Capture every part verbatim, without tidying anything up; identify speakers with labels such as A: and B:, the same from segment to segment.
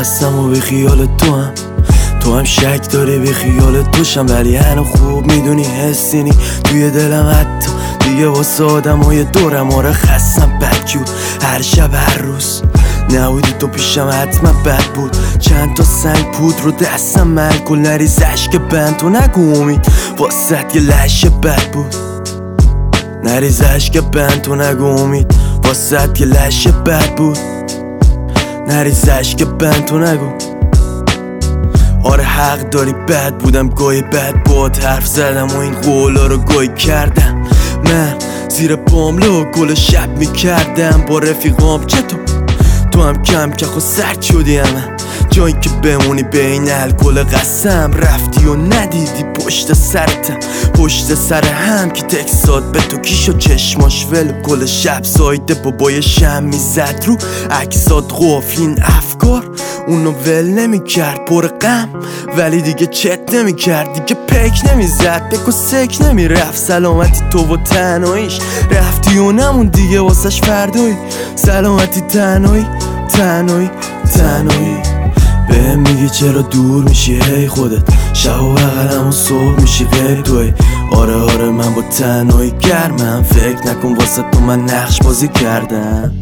A: هستم و بی خیال تو هم تو هم شک داری بی خیال توشم، ولی هنو خوب میدونی حسینی توی دلم، حتی دیگه واسه آدم های دورم. آره خستم بدجور هر شب هر روز نبودی تو پیشم حتما بد بود. چند تا سنگ پود رو دستم ملکل نریز عشق بند تو نگو امید واسد یه لشه بد بود. نریز عشق بند تو نگو امید واسد یه لشه بد بود. نریز عشق بند تو نگو. آره حق داری بد بودم گاهی بد باد حرف زدم و این قولا رو گاهی کردم. من زیر پامله و گل شب میکردم با رفیقام. چطور تو هم کم که خود سرد شدی همه جایی که بمونی بین الکل قسم رفتی و ندیدی پشت سرتم پشت سر هم که تکسات به تو کیش و چشماش ول کل شب سایده بابای شم میزد رو عکسات غافلین افکار اونو ول نمی کرد پر غم ولی دیگه چت نمی کرد دیگه پک نمی زد پک و سک نمی رفت سلامتی تو و تنهاییش رفتی و نمون دیگه واسش فردایی سلامتی تنهایی تنهایی تنهایی بهم میگی چرا دور میشی هی خودت شب و بغلم و صبح میشی غیر توی. آره آره من با تنهایی گرمم فکر نکن واسه تو من نقش بازی کردم.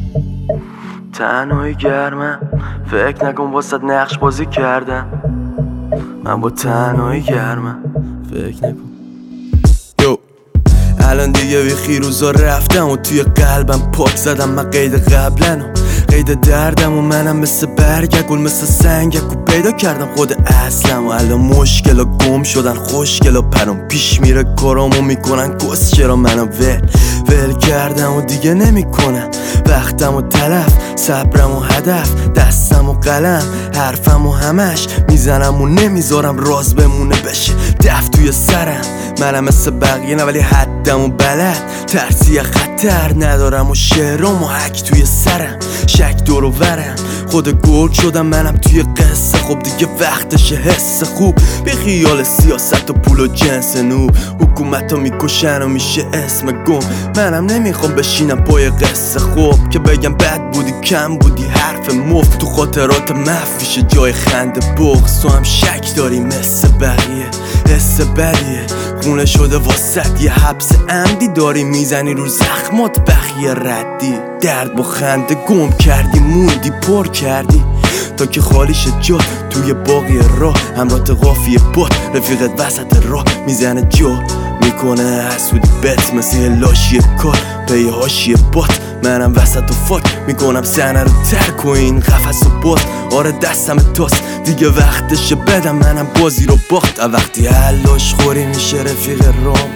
A: تنهایی گرمم فکر نکن واسه نقش بازی کردم. من با تنهایی گرمم فکر نکن. یو الان دیگه بی خیروزا رفتم و توی قلبم پاک زدم من قید قبلنو قید دردم و منم مثل برگگل مثل سنگک و پیدا کردم خود اصلم و الان مشکل ها گم شدن خوشگل ها پرام پیش میره کارامو میکنن کس چرا منو ول ول کردم و دیگه نمیکنم وقتم و تلف صبرم و هدف دستم و قلم حرفم و همش میزنم و نمیذارم راز بمونه بشه دف توی سرم. منم مثل بقیه نه ولی حدم و بلد ترسی خطر ندارم و شعرام و حک توی سرم شک دور و ورم خود گرگ شدم منم توی قصه خب دیگه وقتشه حس خوب بی خیال سیاست و پول و جنس نوب حکومت ها میکشن و میشه اسم گم منم نمیخوام بشینم پای قصه خوب که بگم بد بودی کم بودی حرف مفت تو خاطرات مفیشه جای خنده بغض. تو هم شک داری مثل بقیه حس بدیه خونه شده واسد یه حبس عمدی داری میزنی رو زخمات بخیه ردی درد با خنده گم کردی موندی پر کردی تا که خالیش جا توی باقی راه همراه قافیه باد رفیقت وسط راه میزنه جا میکنه حسودی بت مثل لاشی کار پی هاشی بات منم وسط و فاک میکنم سنه رو ترک و این قفص و باز. آره دستم تاست دیگه وقتشه بدم منم بازی رو باخت وقتی حلاش خوری میشه رفیق رام.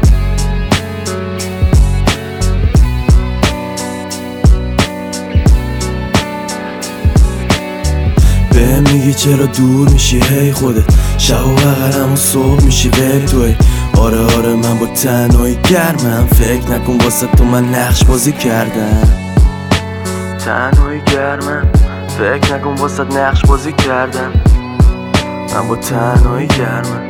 A: بهم میگی چرا دور میشی هی خودت شب و بغلم و صبح میشی غیر توی. آره آره من با تنهایی گرمم فکر نکن واسه تو من نقش بازی کردم. تنهایی گرمم فکر نکن واسه نقش بازی کردم. من با تنهایی گرمم